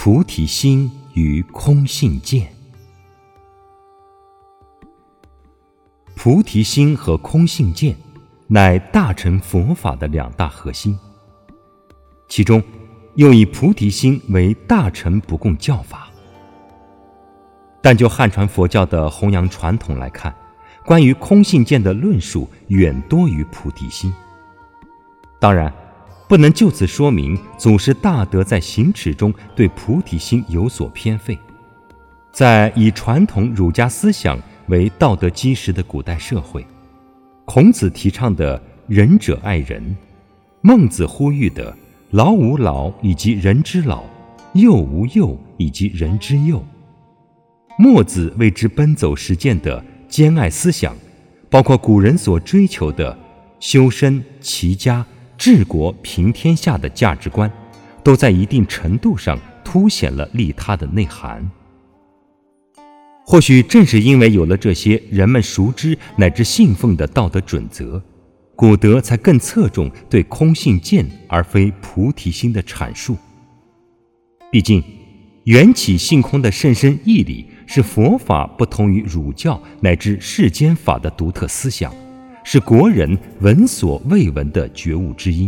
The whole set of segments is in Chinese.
菩提心与空性见。菩提心和空性见乃大乘佛法的两大核心，其中又以菩提心为大乘不共教法。但就汉传佛教的弘扬传统来看，关于空性见的论述远多于菩提心。当然，不能就此说明祖师大德在行持中对菩提心有所偏废。在以传统儒家思想为道德基石的古代社会，孔子提倡的仁者爱人，孟子呼吁的老吾老以及人之老，幼吾幼以及人之幼，墨子为之奔走实践的兼爱思想，包括古人所追求的修身齐家治国平天下的价值观，都在一定程度上凸显了利他的内涵。或许正是因为有了这些人们熟知乃至信奉的道德准则，古德才更侧重对空性见而非菩提心的阐述。毕竟缘起性空的甚深义理是佛法不同于儒教乃至世间法的独特思想，是国人闻所未闻的觉悟之因。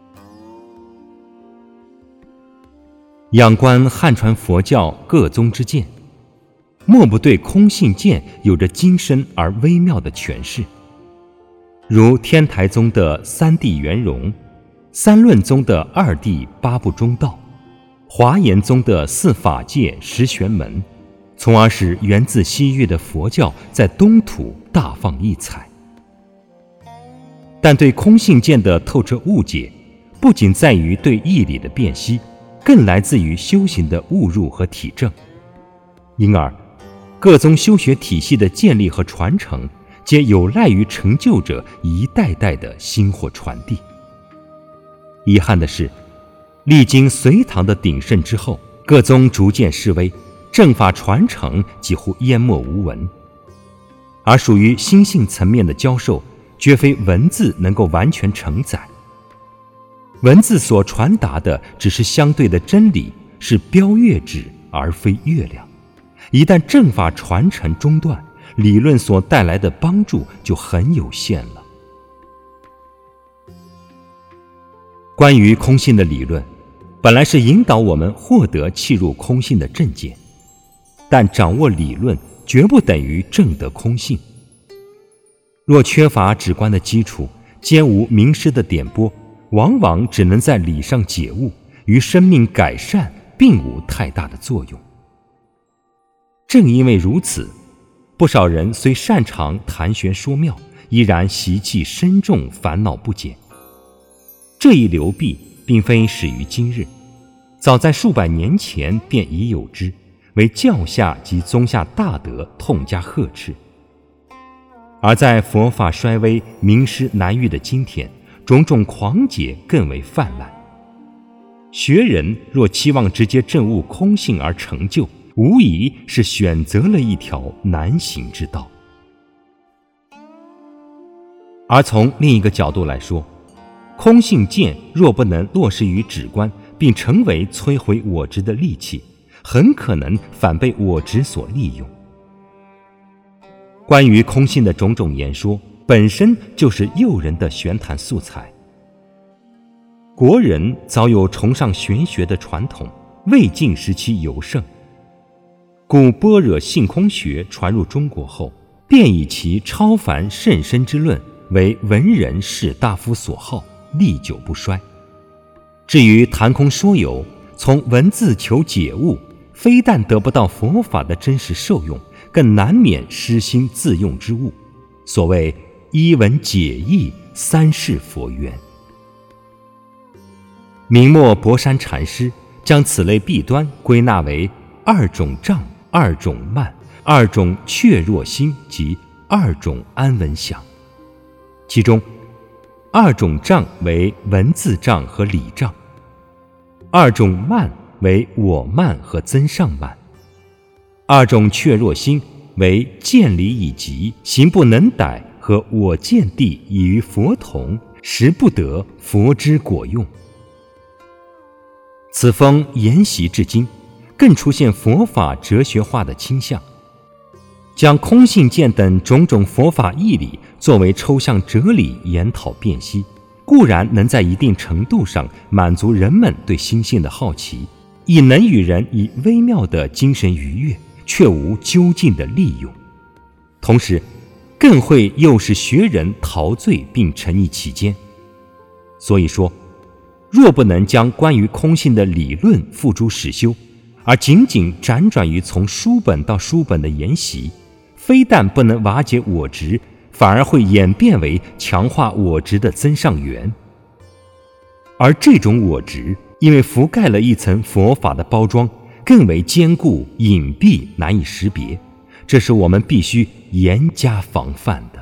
仰观汉传佛教各宗之见，莫不对空性见有着精深而微妙的诠释。如天台宗的三谛圆融，三论宗的二谛八部中道，华严宗的四法界十玄门，从而使源自西域的佛教在东土大放异彩。但对空性见的透彻误解，不仅在于对义理的辨析，更来自于修行的误入和体证。因而各宗修学体系的建立和传承，皆有赖于成就者一代代的薪火传递。遗憾的是，历经隋唐的鼎盛之后，各宗逐渐式微，正法传承几乎淹没无闻。而属于心性层面的教授，绝非文字能够完全承载。文字所传达的只是相对的真理，是标月纸而非月亮。一旦正法传承中断，理论所带来的帮助就很有限了。关于空性的理论，本来是引导我们获得契入空性的正见，但掌握理论绝不等于证得空性。若缺乏直观的基础，兼无名师的点拨，往往只能在理上解悟，于生命改善并无太大的作用。正因为如此，不少人虽擅长谈玄说妙，依然习气深重，烦恼不减。这一流弊并非始于今日，早在数百年前便已有之，为教下及宗下大德痛加呵斥。而在佛法衰微、名师难遇的今天，种种狂解更为泛滥。学人若期望直接证悟空性而成就，无疑是选择了一条难行之道。而从另一个角度来说，空性见若不能落实于止观，并成为摧毁我执的利器，很可能反被我执所利用。关于空性的种种言说，本身就是诱人的玄谈素材。国人早有崇尚玄学的传统，魏晋时期尤盛。故般若性空学传入中国后，便以其超凡甚深之论为文人士大夫所好，历久不衰。至于谈空说有，从文字求解悟，非但得不到佛法的真实受用，更难免失心自用之误。所谓一文解义，三世佛缘。明末博山禅师将此类弊端归纳为二种障、二种慢、二种怯弱心及二种安稳想。其中二种障为文字障和理障，二种慢为我慢和增上慢，二种怯弱心为见理已极，行不能逮和我见地已于佛同，实不得佛之果用。此风沿袭至今， 更出现佛法哲学化的倾向，将空性见等种种佛法义理作为抽象哲理研讨辨析，固然能在一定程度上满足人们对心性的好奇，亦能与人以微妙的精神愉悦，却无究竟的利用，同时更会诱使学人陶醉并沉溺其间。所以说，若不能将关于空性的理论付诸实修，而仅仅辗转于从书本到书本的研习，非但不能瓦解我执，反而会演变为强化我执的增上缘。而这种我执因为覆盖了一层佛法的包装，更为坚固隐蔽，难以识别，这是我们必须严加防范的。